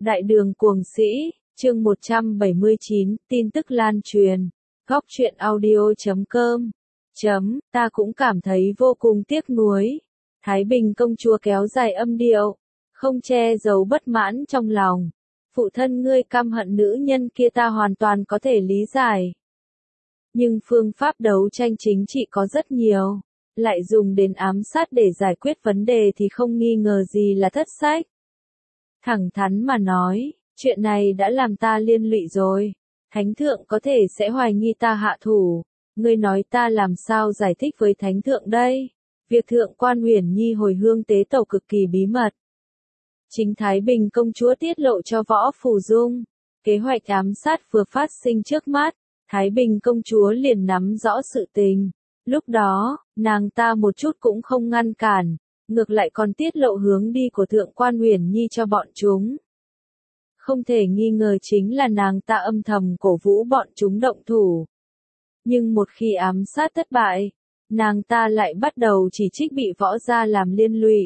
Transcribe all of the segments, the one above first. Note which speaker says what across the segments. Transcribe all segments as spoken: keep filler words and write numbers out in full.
Speaker 1: Đại đường cuồng sĩ, chương một trăm bảy mươi chín, tin tức lan truyền. Góc truyện audio chấm com. Chấm, ta cũng cảm thấy vô cùng tiếc nuối. Thái Bình công chúa kéo dài âm điệu, không che giấu bất mãn trong lòng. Phụ thân ngươi căm hận nữ nhân kia ta hoàn toàn có thể lý giải. Nhưng phương pháp đấu tranh chính trị có rất nhiều, lại dùng đến ám sát để giải quyết vấn đề thì không nghi ngờ gì là thất sách. Thẳng thắn mà nói, chuyện này đã làm ta liên lụy rồi. Thánh thượng có thể sẽ hoài nghi ta hạ thủ. Ngươi nói ta làm sao giải thích với thánh thượng đây? Việc thượng quan Uyển Nhi hồi hương tế tẩu cực kỳ bí mật. Chính Thái Bình công chúa tiết lộ cho Võ Phù Dung. Kế hoạch ám sát vừa phát sinh trước mắt, Thái Bình công chúa liền nắm rõ sự tình. Lúc đó, nàng ta một chút cũng không ngăn cản, ngược lại còn tiết lộ hướng đi của thượng quan Uyển Nhi cho bọn chúng. Không thể nghi ngờ chính là nàng ta âm thầm cổ vũ bọn chúng động thủ. Nhưng một khi ám sát thất bại, nàng ta lại bắt đầu chỉ trích bị Võ gia làm liên lụy.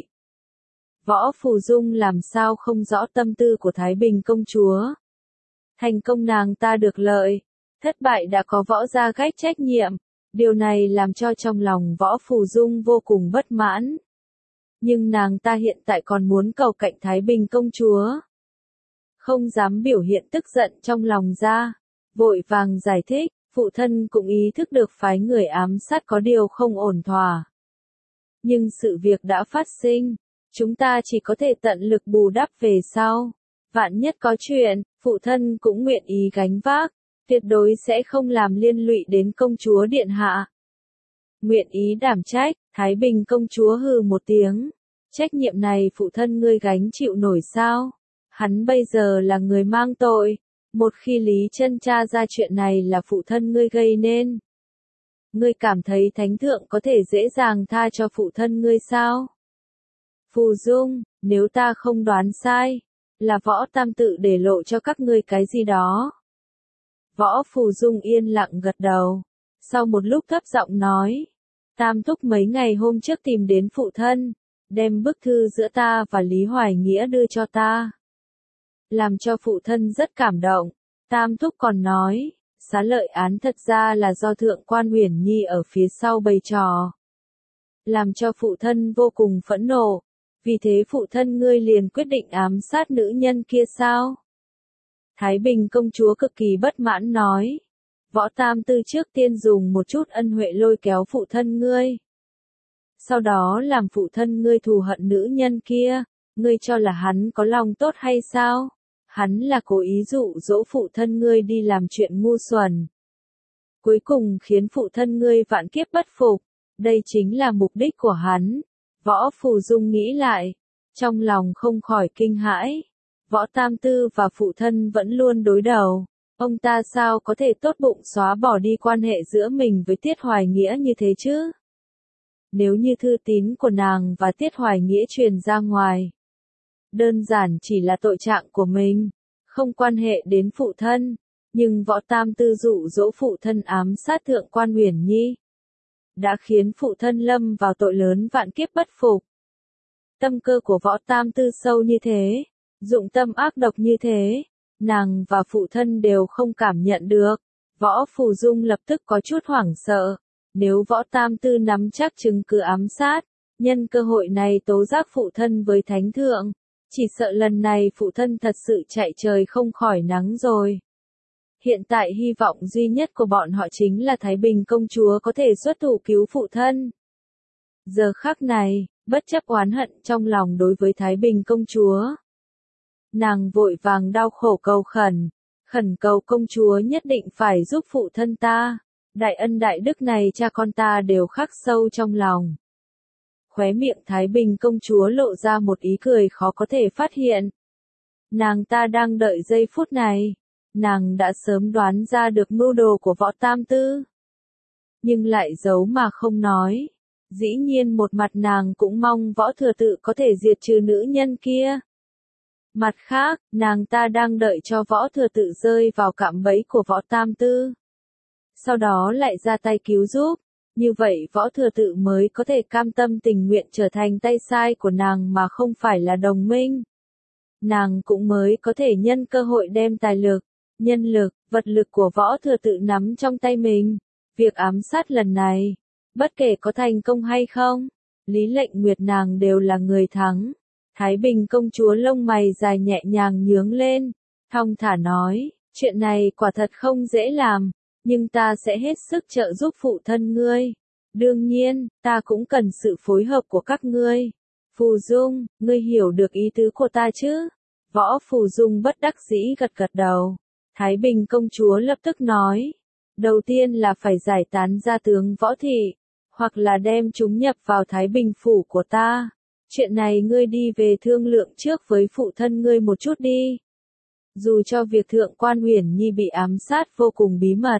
Speaker 1: Võ Phù Dung làm sao không rõ tâm tư của Thái Bình công chúa. Thành công nàng ta được lợi, thất bại đã có Võ gia gánh trách nhiệm. Điều này làm cho trong lòng Võ Phù Dung vô cùng bất mãn. Nhưng nàng ta hiện tại còn muốn cầu cạnh Thái Bình công chúa. Không dám biểu hiện tức giận trong lòng ra, vội vàng giải thích, phụ thân cũng ý thức được phái người ám sát có điều không ổn thỏa. Nhưng sự việc đã phát sinh, chúng ta chỉ có thể tận lực bù đắp về sau. Vạn nhất có chuyện, phụ thân cũng nguyện ý gánh vác, tuyệt đối sẽ không làm liên lụy đến công chúa điện hạ. Nguyện ý đảm trách, Thái Bình công chúa hừ một tiếng. Trách nhiệm này phụ thân ngươi gánh chịu nổi sao? Hắn bây giờ là người mang tội. Một khi Lý Chân tra ra chuyện này là phụ thân ngươi gây nên. Ngươi cảm thấy thánh thượng có thể dễ dàng tha cho phụ thân ngươi sao? Phù Dung, nếu ta không đoán sai, là Võ Tam tự để lộ cho các ngươi cái gì đó. Võ Phù Dung yên lặng gật đầu. Sau một lúc thấp giọng nói. Tam thúc mấy ngày hôm trước tìm đến phụ thân, đem bức thư giữa ta và Lý Hoài Nghĩa đưa cho ta. Làm cho phụ thân rất cảm động. Tam thúc còn nói, xá lợi án thật ra là do thượng quan Uyển Nhi ở phía sau bày trò. Làm cho phụ thân vô cùng phẫn nộ. Vì thế phụ thân ngươi liền quyết định ám sát nữ nhân kia sao? Thái Bình công chúa cực kỳ bất mãn nói. Võ Tam tư trước tiên dùng một chút ân huệ lôi kéo phụ thân ngươi. Sau đó làm phụ thân ngươi thù hận nữ nhân kia, ngươi cho là hắn có lòng tốt hay sao? Hắn là cố ý dụ dỗ phụ thân ngươi đi làm chuyện ngu xuẩn. Cuối cùng khiến phụ thân ngươi vạn kiếp bất phục, đây chính là mục đích của hắn. Võ Phù Dung nghĩ lại, trong lòng không khỏi kinh hãi. Võ Tam tư và phụ thân vẫn luôn đối đầu. Ông ta sao có thể tốt bụng xóa bỏ đi quan hệ giữa mình với Tiết Hoài Nghĩa như thế chứ? Nếu như thư tín của nàng và Tiết Hoài Nghĩa truyền ra ngoài, đơn giản chỉ là tội trạng của mình, không quan hệ đến phụ thân. Nhưng Võ Tam tư dụ dỗ phụ thân ám sát thượng quan Uyển Nhi, đã khiến phụ thân lâm vào tội lớn vạn kiếp bất phục. Tâm cơ của Võ Tam tư sâu như thế, dụng tâm ác độc như thế, nàng và phụ thân đều không cảm nhận được. Võ Phù Dung lập tức có chút hoảng sợ. Nếu Võ Tam tư nắm chắc chứng cứ ám sát, nhân cơ hội này tố giác phụ thân với thánh thượng, chỉ sợ lần này phụ thân thật sự chạy trời không khỏi nắng rồi. Hiện tại hy vọng duy nhất của bọn họ chính là Thái Bình công chúa có thể xuất thủ cứu phụ thân. Giờ khắc này, bất chấp oán hận trong lòng đối với Thái Bình công chúa, nàng vội vàng đau khổ cầu khẩn, khẩn cầu công chúa nhất định phải giúp phụ thân ta. Đại ân đại đức này cha con ta đều khắc sâu trong lòng. Khóe miệng Thái Bình công chúa lộ ra một ý cười khó có thể phát hiện. Nàng ta đang đợi giây phút này. Nàng đã sớm đoán ra được mưu đồ của Võ Tam tư. Nhưng lại giấu mà không nói. Dĩ nhiên một mặt nàng cũng mong Võ Thừa Tự có thể diệt trừ nữ nhân kia. Mặt khác, nàng ta đang đợi cho Võ Thừa Tự rơi vào cạm bẫy của Võ Tam tư. Sau đó lại ra tay cứu giúp. Như vậy Võ Thừa Tự mới có thể cam tâm tình nguyện trở thành tay sai của nàng mà không phải là đồng minh. nàng cũng mới có thể nhân cơ hội đem tài lực, nhân lực, vật lực của Võ Thừa Tự nắm trong tay mình. Việc ám sát lần này, bất kể có thành công hay không, Lý Lệnh Nguyệt nàng đều là người thắng. Thái Bình công chúa lông mày dài nhẹ nhàng nhướng lên, thong thả nói, chuyện này quả thật không dễ làm, nhưng ta sẽ hết sức trợ giúp phụ thân ngươi. Đương nhiên, ta cũng cần sự phối hợp của các ngươi. Phù Dung, ngươi hiểu được ý tứ của ta chứ? Võ Phù Dung bất đắc dĩ gật gật đầu. Thái Bình công chúa lập tức nói, đầu tiên là phải giải tán gia tướng Võ Thị, hoặc là đem chúng nhập vào Thái Bình phủ của ta. Chuyện này ngươi đi về thương lượng trước với phụ thân ngươi một chút đi. Dù cho việc Thượng quan Uyển Nhi bị ám sát vô cùng bí mật,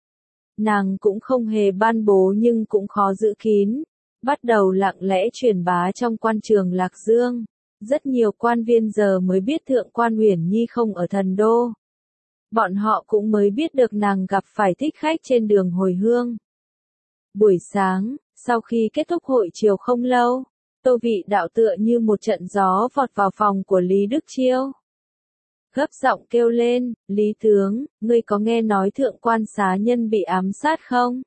Speaker 1: nàng cũng không hề ban bố nhưng cũng khó giữ kín, bắt đầu lặng lẽ truyền bá trong quan trường Lạc Dương. Rất nhiều quan viên giờ mới biết Thượng quan Uyển Nhi không ở thần đô. Bọn họ cũng mới biết được nàng gặp phải thích khách trên đường hồi hương. Buổi sáng, sau khi kết thúc hội chiều không lâu, Tô Vị Đạo tựa như một trận gió vọt vào phòng của Lý Đức Chiêu. Gấp giọng kêu lên, Lý tướng, ngươi có nghe nói thượng quan xá nhân bị ám sát không?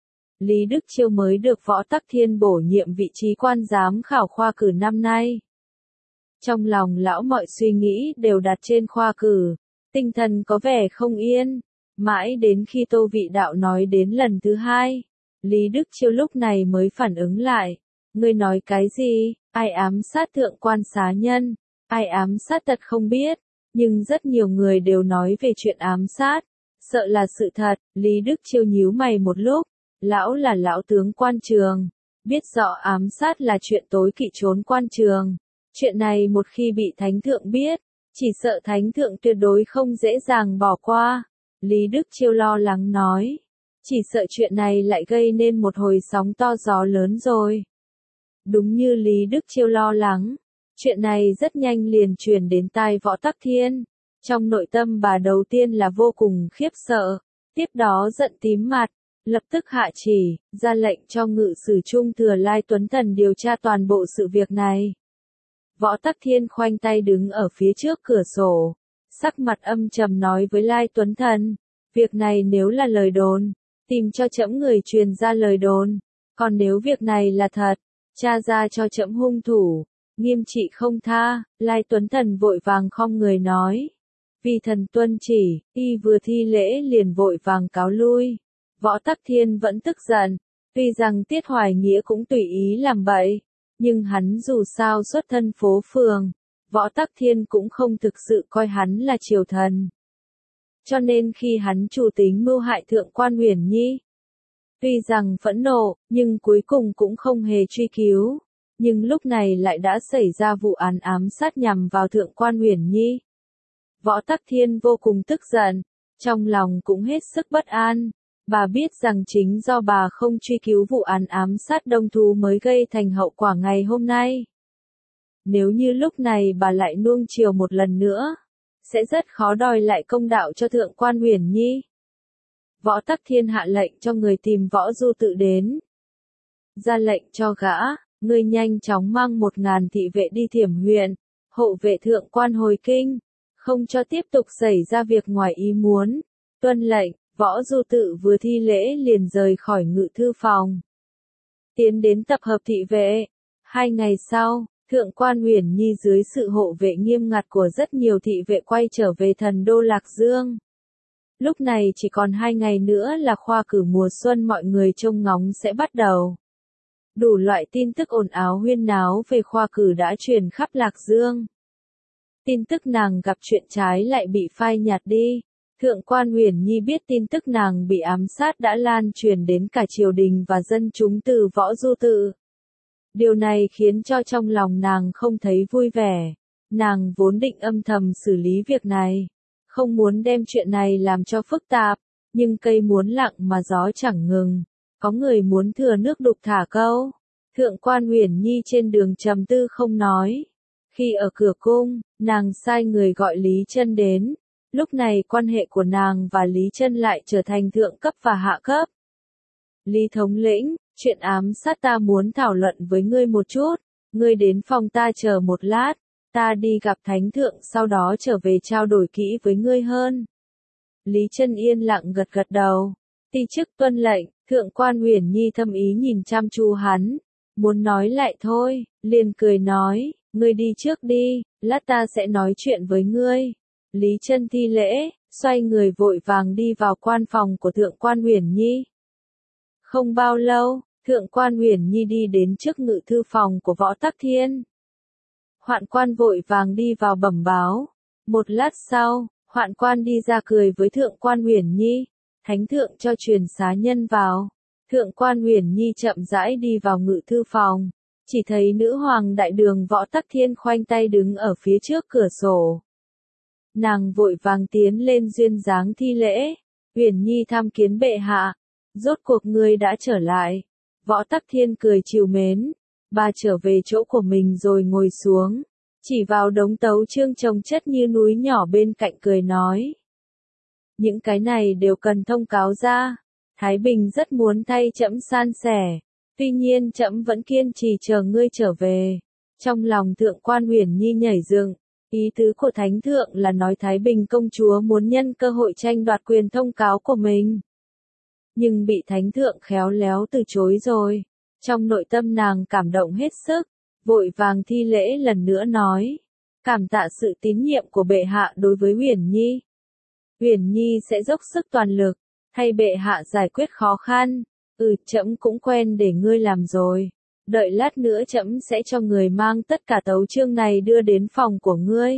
Speaker 1: Lý Đức Chiêu mới được Võ Tắc Thiên bổ nhiệm vị trí quan giám khảo khoa cử năm nay. Trong lòng lão mọi suy nghĩ đều đặt trên khoa cử, tinh thần có vẻ không yên, mãi đến khi Tô Vị Đạo nói đến lần thứ hai, Lý Đức Chiêu lúc này mới phản ứng lại. Ngươi nói cái gì? Ai ám sát thượng quan xá nhân? Ai ám sát thật không biết, nhưng rất nhiều người đều nói về chuyện ám sát, sợ là sự thật. Lý Đức Chiêu nhíu mày một lúc, lão là lão tướng quan trường, biết rõ ám sát là chuyện tối kỵ trốn quan trường. Chuyện này một khi bị thánh thượng biết, chỉ sợ thánh thượng tuyệt đối không dễ dàng bỏ qua. Lý Đức Chiêu lo lắng nói, chỉ sợ chuyện này lại gây nên một hồi sóng to gió lớn rồi. Đúng như Lý Đức Chiêu lo lắng, chuyện này rất nhanh liền truyền đến tai Võ Tắc Thiên. Trong nội tâm bà đầu tiên là vô cùng khiếp sợ, tiếp đó giận tím mặt, lập tức hạ chỉ, ra lệnh cho ngự sử trung thừa Lai Tuấn Thần điều tra toàn bộ sự việc này. Võ Tắc Thiên khoanh tay đứng ở phía trước cửa sổ, sắc mặt âm trầm nói với Lai Tuấn Thần, việc này nếu là lời đồn, tìm cho trẫm người truyền ra lời đồn, còn nếu việc này là thật, tra ra cho trẫm hung thủ, nghiêm trị không tha. Lai Tuấn Thần vội vàng khom người nói, vì thần tuân chỉ, y vừa thi lễ liền vội vàng cáo lui. Võ Tắc Thiên vẫn tức giận, tuy rằng Tiết Hoài Nghĩa cũng tùy ý làm bậy, nhưng hắn dù sao xuất thân phố phường, Võ Tắc Thiên cũng không thực sự coi hắn là triều thần. Cho nên khi hắn chủ tính mưu hại thượng quan Uyển Nhi, tuy rằng phẫn nộ, nhưng cuối cùng cũng không hề truy cứu. Nhưng lúc này lại đã xảy ra vụ án ám sát nhằm vào thượng quan Uyển Nhi. Võ Tắc Thiên vô cùng tức giận, trong lòng cũng hết sức bất an. Bà biết rằng chính do bà không truy cứu vụ án ám sát Đông Thú mới gây thành hậu quả ngày hôm nay. Nếu như lúc này bà lại nuông chiều một lần nữa, sẽ rất khó đòi lại công đạo cho thượng quan Uyển Nhi. Võ Tắc Thiên hạ lệnh cho người tìm Võ Du Tự đến. Ra lệnh cho gã, ngươi nhanh chóng mang một ngàn thị vệ đi Thiểm huyện, hộ vệ thượng quan hồi kinh, không cho tiếp tục xảy ra việc ngoài ý muốn. Tuân lệnh, Võ Du Tự vừa thi lễ liền rời khỏi ngự thư phòng, tiến đến tập hợp thị vệ. Hai ngày sau, thượng quan Uyển Nhi dưới sự hộ vệ nghiêm ngặt của rất nhiều thị vệ quay trở về thần đô Lạc Dương. Lúc này chỉ còn hai ngày nữa là khoa cử mùa xuân, mọi người trông ngóng sẽ bắt đầu. Đủ loại tin tức ồn ào huyên náo về khoa cử đã truyền khắp Lạc Dương. Tin tức nàng gặp chuyện trái lại bị phai nhạt đi. Thượng quan Uyển Nhi biết tin tức nàng bị ám sát đã lan truyền đến cả triều đình và dân chúng từ Võ Du Tự. Điều này khiến cho trong lòng nàng không thấy vui vẻ. Nàng vốn định âm thầm xử lý việc này, không muốn đem chuyện này làm cho phức tạp, nhưng cây muốn lặng mà gió chẳng ngừng. Có người muốn thừa nước đục thả câu. Thượng quan Uyển Nhi trên đường trầm tư không nói. Khi ở cửa cung, nàng sai người gọi Lý Chân đến. Lúc này quan hệ của nàng và Lý Chân lại trở thành thượng cấp và hạ cấp. Lý thống lĩnh, chuyện ám sát ta muốn thảo luận với ngươi một chút. Ngươi đến phòng ta chờ một lát. Ta đi gặp thánh thượng sau đó trở về trao đổi kỹ với ngươi hơn. Lý Chân yên lặng gật gật đầu. Ti chức tuân lệnh, thượng quan Uyển Nhi thâm ý nhìn chăm chú hắn. Muốn nói lại thôi, liền cười nói, ngươi đi trước đi, lát ta sẽ nói chuyện với ngươi. Lý Chân thi lễ, xoay người vội vàng đi vào quan phòng của thượng quan Uyển Nhi. Không bao lâu, thượng quan Uyển Nhi đi đến trước ngự thư phòng của Võ Tắc Thiên. Hoạn quan vội vàng đi vào bẩm báo. Một lát sau, hoạn quan đi ra cười với thượng quan Uyển Nhi. Thánh thượng cho truyền xá nhân vào. Thượng quan Uyển Nhi chậm rãi đi vào ngự thư phòng. Chỉ thấy nữ hoàng đại đường Võ Tắc Thiên khoanh tay đứng ở phía trước cửa sổ. Nàng vội vàng tiến lên duyên dáng thi lễ. Uyển Nhi tham kiến bệ hạ. Rốt cuộc ngươi đã trở lại. Võ Tắc Thiên cười trìu mến. Bà trở về chỗ của mình rồi ngồi xuống. Chỉ vào đống tấu chương chồng chất như núi nhỏ bên cạnh cười nói. Những cái này đều cần thông cáo ra. Thái Bình rất muốn thay trẫm san sẻ. Tuy nhiên trẫm vẫn kiên trì chờ ngươi trở về. Trong lòng thượng quan Uyển Nhi nhảy dựng. Ý tứ của thánh thượng là nói Thái Bình công chúa muốn nhân cơ hội tranh đoạt quyền thông cáo của mình. Nhưng bị thánh thượng khéo léo từ chối rồi. Trong nội tâm nàng cảm động hết sức. Vội vàng thi lễ lần nữa nói. Cảm tạ sự tín nhiệm của bệ hạ đối với Uyển Nhi. Uyển Nhi sẽ dốc sức toàn lực. Thay bệ hạ giải quyết khó khăn. Ừ, trẫm cũng quen để ngươi làm rồi. Đợi lát nữa trẫm sẽ cho người mang tất cả tấu chương này đưa đến phòng của ngươi.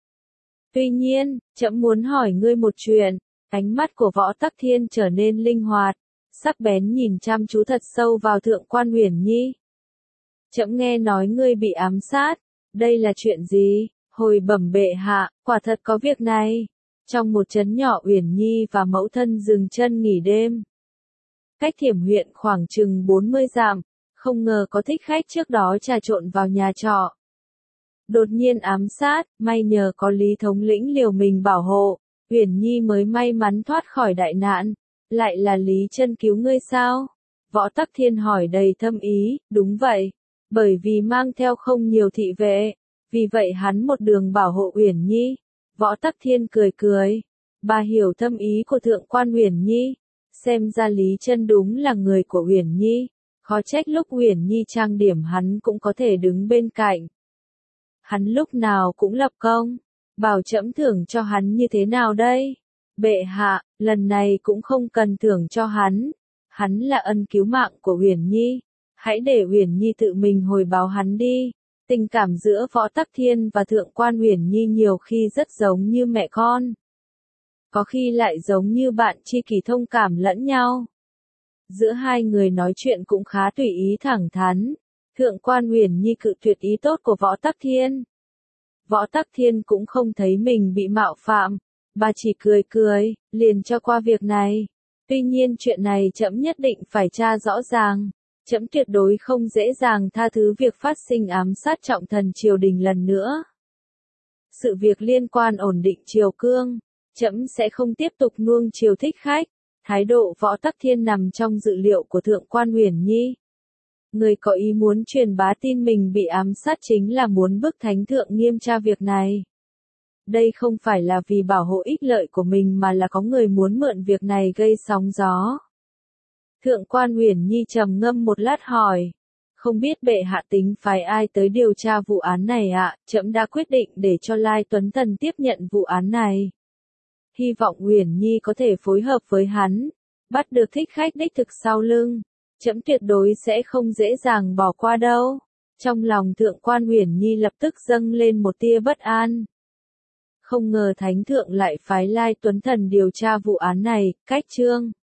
Speaker 1: Tuy nhiên, trẫm muốn hỏi ngươi một chuyện. Ánh mắt của Võ Tắc Thiên trở nên linh hoạt, sắc bén nhìn chăm chú thật sâu vào thượng quan Uyển Nhi. Trẫm nghe nói ngươi bị ám sát. Đây là chuyện gì? Hồi bẩm bệ hạ, quả thật có việc này. Trong một trấn nhỏ Uyển Nhi và mẫu thân dừng chân nghỉ đêm. Cách Thiểm huyện khoảng chừng bốn mươi dặm, không ngờ có thích khách trước đó trà trộn vào nhà trọ. Đột nhiên ám sát, may nhờ có Lý thống lĩnh liều mình bảo hộ, Uyển Nhi mới may mắn thoát khỏi đại nạn. Lại là Lý Chân cứu ngươi sao? Võ Tắc Thiên hỏi đầy thâm ý. Đúng vậy, bởi vì mang theo không nhiều thị vệ, vì vậy hắn một đường bảo hộ Uyển Nhi. Võ Tắc Thiên cười cười, bà hiểu thâm ý của thượng quan Uyển Nhi, xem ra Lý Chân đúng là người của Uyển Nhi, khó trách lúc Uyển Nhi trang điểm hắn cũng có thể đứng bên cạnh. Hắn lúc nào cũng lập công, bảo trẫm thưởng cho hắn như thế nào đây? Bệ hạ, lần này cũng không cần thưởng cho hắn, hắn là ân cứu mạng của Uyển Nhi, hãy để Uyển Nhi tự mình hồi báo hắn đi. Tình cảm giữa Võ Tắc Thiên và thượng quan Uyển Nhi nhiều khi rất giống như mẹ con. Có khi lại giống như bạn tri kỷ thông cảm lẫn nhau. Giữa hai người nói chuyện cũng khá tùy ý thẳng thắn. Thượng quan Uyển Nhi cự tuyệt ý tốt của Võ Tắc Thiên. Võ Tắc Thiên cũng không thấy mình bị mạo phạm. Bà chỉ cười cười, liền cho qua việc này. Tuy nhiên chuyện này trẫm nhất định phải tra rõ ràng. Trẫm tuyệt đối không dễ dàng tha thứ việc phát sinh ám sát trọng thần triều đình lần nữa. Sự việc liên quan ổn định triều cương, trẫm sẽ không tiếp tục nuông chiều thích khách. Thái độ Võ Tắc Thiên nằm trong dự liệu của thượng quan Uyển Nhi. Người có ý muốn truyền bá tin mình bị ám sát chính là muốn bức thánh thượng nghiêm tra việc này. Đây không phải là vì bảo hộ ích lợi của mình mà là có người muốn mượn việc này gây sóng gió. Thượng quan Uyển Nhi trầm ngâm một lát hỏi, không biết bệ hạ tính phái ai tới điều tra vụ án này ạ? Trẫm đã quyết định để cho Lai Tuấn Thần tiếp nhận vụ án này. Hy vọng Uyển Nhi có thể phối hợp với hắn, bắt được thích khách đích thực sau lưng. Trẫm tuyệt đối sẽ không dễ dàng bỏ qua đâu. Trong lòng thượng quan Uyển Nhi lập tức dâng lên một tia bất an. Không ngờ thánh thượng lại phái Lai Tuấn Thần điều tra vụ án này. Cách chương